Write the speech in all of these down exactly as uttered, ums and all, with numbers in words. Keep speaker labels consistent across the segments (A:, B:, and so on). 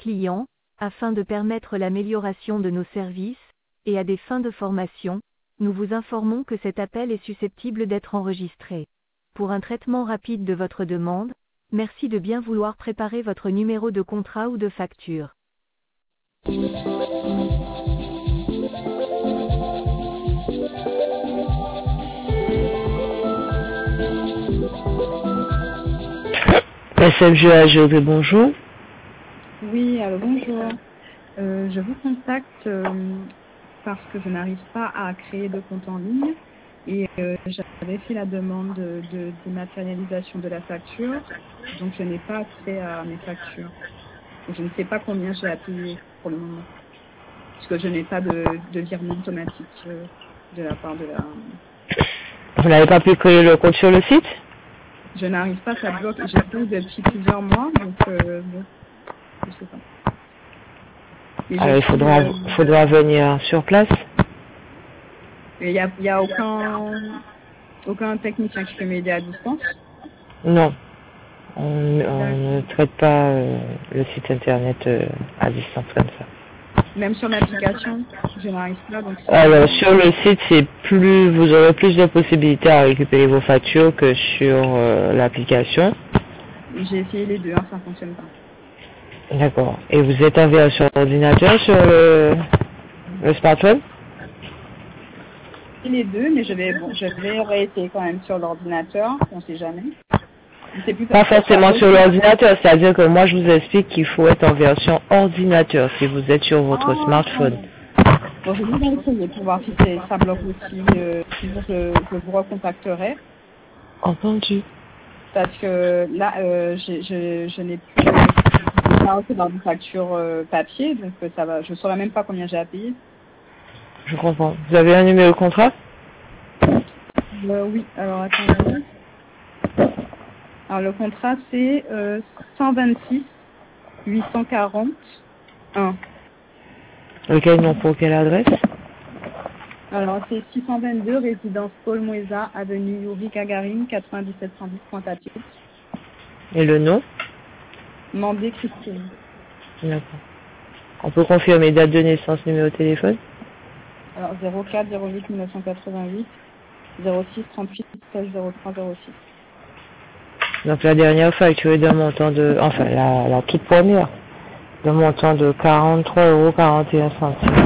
A: clients, afin de permettre l'amélioration de nos services, et à des fins de formation, nous vous informons que cet appel est susceptible d'être enregistré. Pour un traitement rapide de votre demande, merci de bien vouloir préparer votre numéro de contrat ou de facture.
B: S F G A G O D, bonjour.
C: Oui, alors bonjour. Euh, je vous contacte euh, parce que je n'arrive pas à créer de compte en ligne et euh, j'avais fait la demande de, de dématérialisation de la facture, donc je n'ai pas accès à mes factures. Et je ne sais pas combien j'ai à payer pour le moment, puisque je n'ai pas de, de virement automatique euh, de la part de la...
B: Vous n'avez pas pu créer le compte sur le site?
C: Je n'arrive pas, ça bloque. J'essaie depuis plusieurs mois, donc euh, bon, je sais pas. Et
B: Alors, il faudra,
C: euh,
B: faudra venir sur place.
C: Il n'y a, y a aucun, aucun technicien qui peut m'aider à distance?
B: Non, on, on ne traite pas euh, le site internet euh, à distance comme ça.
C: Même sur l'application, je n'arrive pas. Donc
B: Alors, sur le site, c'est plus, vous aurez plus de possibilités à récupérer vos factures que sur euh, l'application.
C: J'ai essayé les deux, hein, ça ne fonctionne pas.
B: D'accord. Et vous êtes en version ordinateur sur le, le smartphone?
C: Les deux, mais je vais, bon, je vais réessayer quand même sur l'ordinateur, on ne sait jamais. Plus
B: pas forcément sur l'ordinateur, c'est-à-dire que moi je vous explique qu'il faut être en version ordinateur si vous êtes sur votre
C: ah,
B: smartphone.
C: Bon, je vais essayer pour voir si ça bloque aussi, euh, sinon je, je vous recontacterai.
B: Entendu.
C: Parce que là, euh, je, je, je n'ai plus pas recevoir de facture euh, papier, donc euh, ça va, je ne saurais même pas combien j'ai à payer.
B: Je comprends. Vous avez un numéro de contrat?
C: euh, Oui, alors attendez. Alors le contrat c'est euh, cent vingt-six huit cent quarante un.
B: Lequel nom pour quelle adresse?
C: Alors c'est six cent vingt-deux résidence Paul Moueza, avenue Yuri Gagarin, quatre-vingt-dix-sept cent dix Pointe-à-Pitre.
B: Et le nom?
C: Mandé Christine.
B: D'accord. On peut confirmer date de naissance, numéro de téléphone?
C: Alors zéro quatre zéro huit mille neuf cent quatre-vingt-huit zéro six trente-huit seize zéro trois zéro six.
B: Donc la dernière facture est d'un montant de, enfin la, la toute première, d'un montant de quarante-trois euros quarante et un centimes.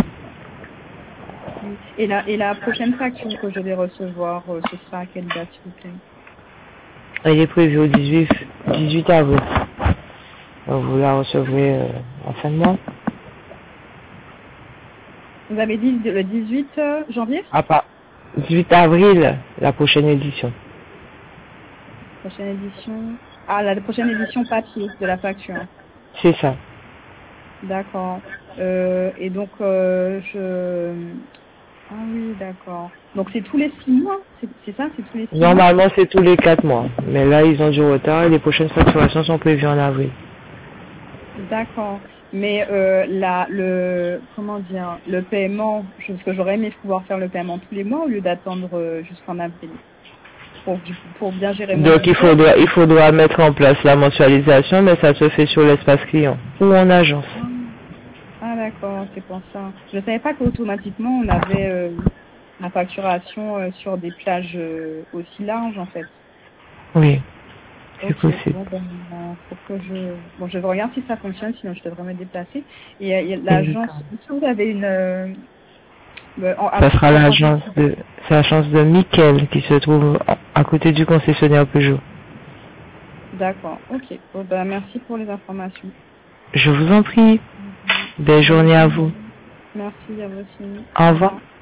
C: Et la, et la prochaine facture que je vais recevoir, euh, ce sera à quelle date, s'il vous plaît?
B: Elle est prévue au dix-huit, dix-huit avril. Donc vous la recevrez euh, en fin de mois.
C: Vous avez dit le dix-huit janvier?
B: Ah pas. dix-huit avril, la prochaine édition.
C: Prochaine édition. Ah, la prochaine édition papier de la facture.
B: C'est ça.
C: D'accord. Euh, et donc, euh, je... Ah oui, d'accord. Donc c'est tous les six mois? C'est ça, c'est tous les six mois?
B: Normalement, c'est tous les quatre mois. Mais là, ils ont du retard et les prochaines facturations sont prévues en avril.
C: D'accord. Mais euh, la, le, comment dire, le paiement, parce que j'aurais aimé pouvoir faire le paiement tous les mois au lieu d'attendre euh, jusqu'en avril. Pour, pour bien gérer mon
B: Donc il faudra, il faudra mettre en place la mensualisation, mais ça se fait sur l'espace client ou en agence.
C: Ah, ah d'accord, c'est pour ça. Je ne savais pas qu'automatiquement on avait euh, la facturation euh, sur des plages euh, aussi larges en fait.
B: Oui, c'est
C: okay,
B: possible.
C: Bon, ben, faut que je... bon, je regarde si ça fonctionne, sinon je devrais me déplacer. Et euh, l'agence, est-ce que vous avez une... Euh, en,
B: ça sera l'agence de, c'est l'agence de Mickel qui se trouve à côté du concessionnaire Peugeot.
C: D'accord, ok. Bon, ben, merci pour les informations.
B: Je vous en prie. Belle journée à vous.
C: Merci à vous aussi.
B: Au revoir.